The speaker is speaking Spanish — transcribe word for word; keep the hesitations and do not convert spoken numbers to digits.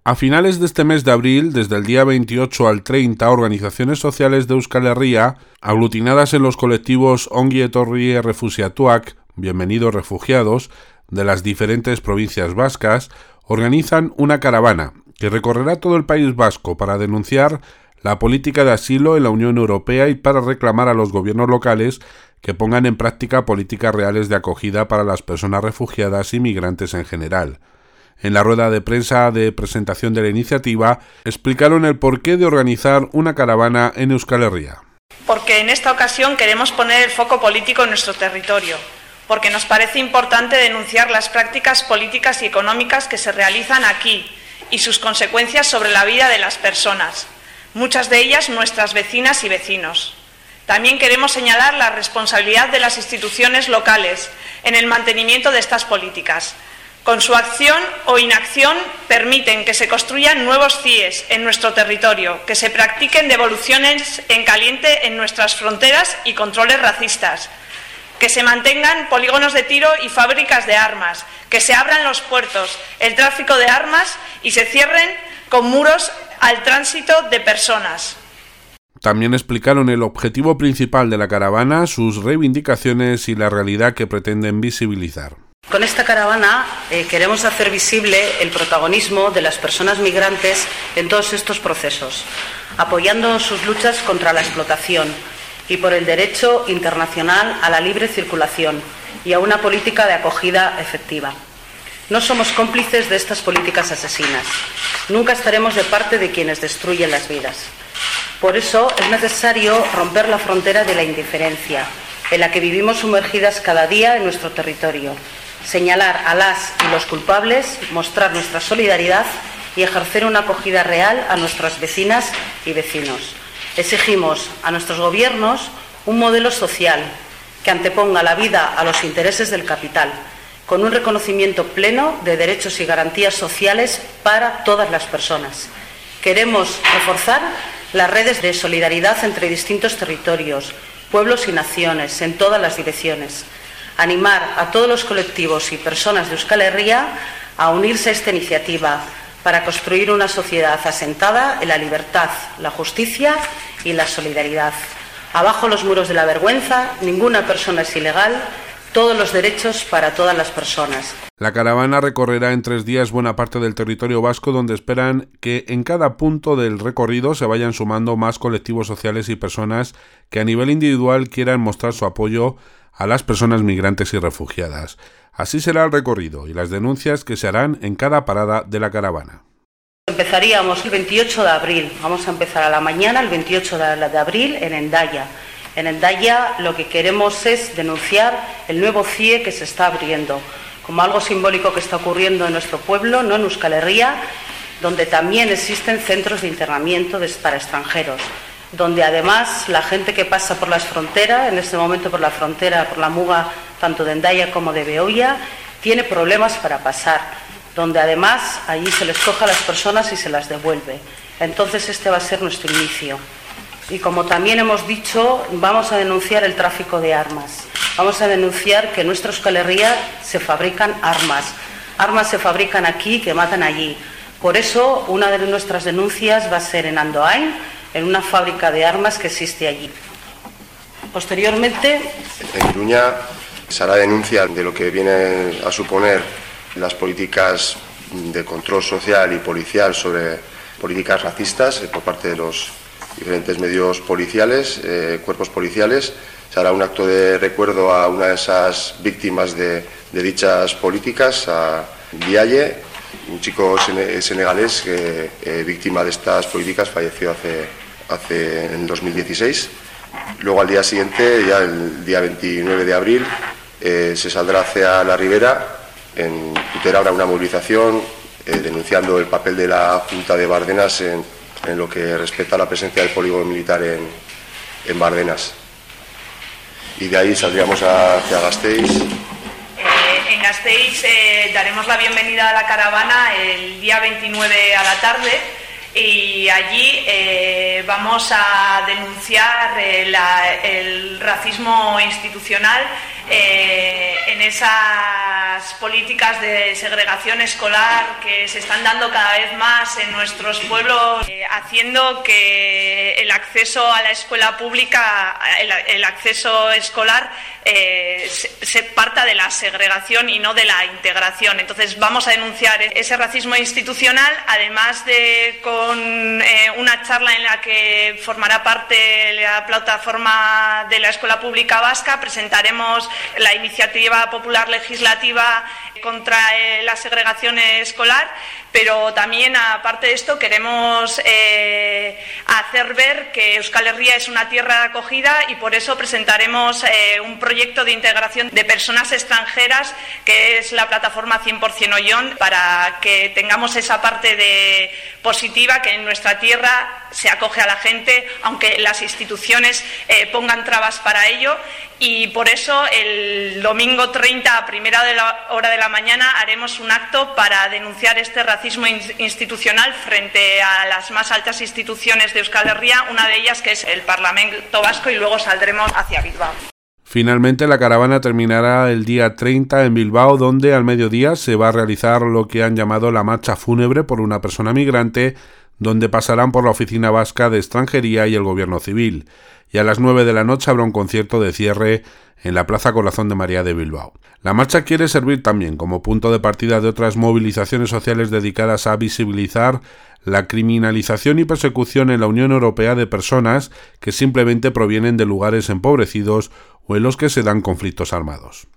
A finales de este mes de abril, desde el día veintiocho al treinta, organizaciones sociales de Euskal Herria, aglutinadas en los colectivos Ongi Etorri Refuxiatuak, Bienvenidos Refugiados, de las diferentes provincias vascas, organizan una caravana que recorrerá todo el País Vasco para denunciar la política de asilo en la Unión Europea y para reclamar a los gobiernos locales que pongan en práctica políticas reales de acogida para las personas refugiadas y migrantes en general. En la rueda de prensa de presentación de la iniciativa, explicaron el porqué de organizar una caravana en Euskal Herria. Porque en esta ocasión queremos poner el foco político en nuestro territorio, porque nos parece importante denunciar las prácticas políticas y económicas que se realizan aquí y sus consecuencias sobre la vida de las personas, muchas de ellas nuestras vecinas y vecinos. También queremos señalar la responsabilidad de las instituciones locales en el mantenimiento de estas políticas. Con su acción o inacción permiten que se construyan nuevos C I Es en nuestro territorio, que se practiquen devoluciones en caliente en nuestras fronteras y controles racistas, que se mantengan polígonos de tiro y fábricas de armas, que se abran los puertos, el tráfico de armas y se cierren con muros al tránsito de personas. También explicaron el objetivo principal de la caravana, sus reivindicaciones y la realidad que pretenden visibilizar. Con esta caravana eh, queremos hacer visible el protagonismo de las personas migrantes en todos estos procesos, apoyando sus luchas contra la explotación y por el derecho internacional a la libre circulación y a una política de acogida efectiva. No somos cómplices de estas políticas asesinas. Nunca estaremos de parte de quienes destruyen las vidas. Por eso es necesario romper la frontera de la indiferencia, en la que vivimos sumergidas cada día en nuestro territorio, señalar a las y los culpables, mostrar nuestra solidaridad y ejercer una acogida real a nuestras vecinas y vecinos. Exigimos a nuestros gobiernos un modelo social que anteponga la vida a los intereses del capital, con un reconocimiento pleno de derechos y garantías sociales para todas las personas. Queremos reforzar las redes de solidaridad entre distintos territorios, pueblos y naciones, en todas las direcciones. Animar a todos los colectivos y personas de Euskal Herria a unirse a esta iniciativa para construir una sociedad asentada en la libertad, la justicia y la solidaridad. Abajo los muros de la vergüenza, ninguna persona es ilegal, todos los derechos para todas las personas. La caravana recorrerá en tres días buena parte del territorio vasco, donde esperan que en cada punto del recorrido se vayan sumando más colectivos sociales y personas que a nivel individual quieran mostrar su apoyo a las personas migrantes y refugiadas. Así será el recorrido y las denuncias que se harán en cada parada de la caravana. Empezaríamos el veintiocho de abril, vamos a empezar a la mañana, el veintiocho de abril en Hendaya. En Hendaya lo que queremos es denunciar el nuevo C I E que se está abriendo, como algo simbólico que está ocurriendo en nuestro pueblo, no en Euskal Herria, donde también existen centros de internamiento para extranjeros, donde además la gente que pasa por las fronteras, en este momento por la frontera, por la muga, tanto de Hendaya como de Beoia, tiene problemas para pasar, donde además allí se les coge a las personas y se las devuelve. Entonces este va a ser nuestro inicio. Y como también hemos dicho, vamos a denunciar el tráfico de armas. Vamos a denunciar que en nuestra Euskal Herria se fabrican armas. Armas se fabrican aquí que matan allí. Por eso una de nuestras denuncias va a ser en Andoain, en una fábrica de armas que existe allí. Posteriormente, en Iruña se hará denuncia de lo que viene a suponer las políticas de control social y policial sobre políticas racistas por parte de los diferentes medios policiales, eh, cuerpos policiales. Se hará un acto de recuerdo a una de esas víctimas de, de dichas políticas, a Vialle, un chico senegalés que, eh, víctima de estas políticas, falleció hace, hace en dos mil dieciséis. Luego al día siguiente, ya el día veintinueve de abril, eh, se saldrá hacia la Ribera. En Tutera habrá una movilización eh, denunciando el papel de la Junta de Bardenas en, en lo que respecta a la presencia del polígono militar en, en Bardenas. Y de ahí saldríamos hacia Gasteiz. Eh, en Gasteiz eh, daremos la bienvenida a la caravana el día veintinueve a la tarde y allí eh, vamos a denunciar eh, la, el racismo institucional eh, en esas políticas de segregación escolar que se están dando cada vez más en nuestros pueblos, eh, haciendo que el acceso a la escuela pública, el, el acceso escolar, eh, se, se parta de la segregación y no de la integración. Entonces vamos a denunciar ese racismo institucional, además de con eh, una charla en la que formará parte la plataforma de la Escuela Pública Vasca. Presentaremos la iniciativa popular legislativa contra eh, la segregación escolar, pero también, aparte de esto, queremos eh, hacer ver que Euskal Herria es una tierra de acogida, y por eso presentaremos eh, un proyecto de integración de personas extranjeras, que es la plataforma cien por ciento Ollón, para que tengamos esa parte de positiva, que en nuestra tierra se acoge a la gente, aunque las instituciones eh, pongan trabas para ello. Y por eso el domingo treinta, a primera de la hora de la mañana, haremos un acto para denunciar este racismo institucional frente a las más altas instituciones de Euskal Herria, una de ellas que es el Parlamento Vasco, y luego saldremos hacia Bilbao. Finalmente, la caravana terminará el día treinta en Bilbao, donde al mediodía se va a realizar lo que han llamado la marcha fúnebre por una persona migrante, donde pasarán por la Oficina Vasca de Extranjería y el Gobierno Civil. Y a las nueve de la noche habrá un concierto de cierre en la Plaza Corazón de María de Bilbao. La marcha quiere servir también como punto de partida de otras movilizaciones sociales dedicadas a visibilizar la criminalización y persecución en la Unión Europea de personas que simplemente provienen de lugares empobrecidos o en los que se dan conflictos armados.